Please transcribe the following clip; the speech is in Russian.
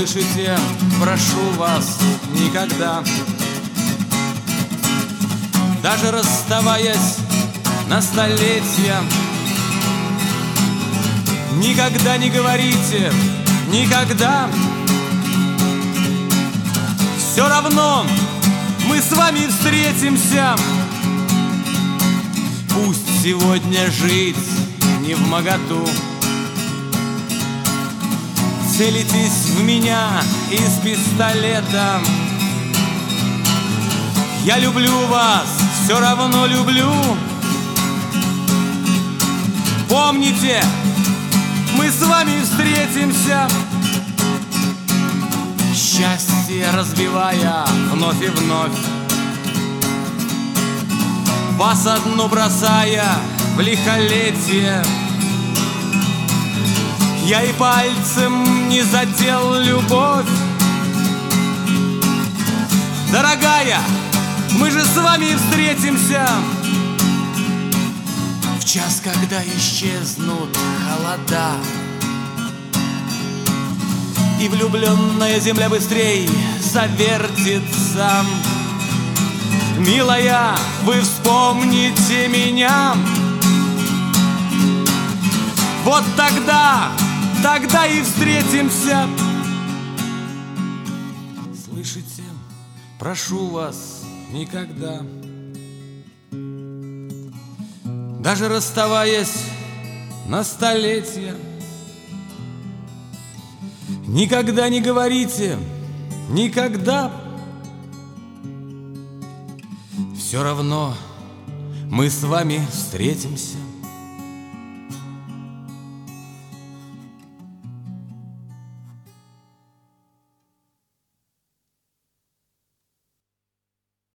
Слышите, прошу вас, никогда, даже расставаясь на столетия, никогда не говорите, никогда. Все равно мы с вами встретимся. Пусть сегодня жить не вмоготу. Целитесь в меня из пистолета. Я люблю вас, все равно люблю. Помните, мы с вами встретимся. Счастье разбивая вновь и вновь, вас одну бросая в лихолетие. Я и пальцем не задел любовь. Дорогая, мы же с вами встретимся в час, когда исчезнут холода, и влюбленная земля быстрей завертится. Милая, вы вспомните меня. Вот тогда и встретимся. Слышите, прошу вас, никогда, даже расставаясь на столетия, никогда не говорите, никогда. Все равно мы с вами встретимся.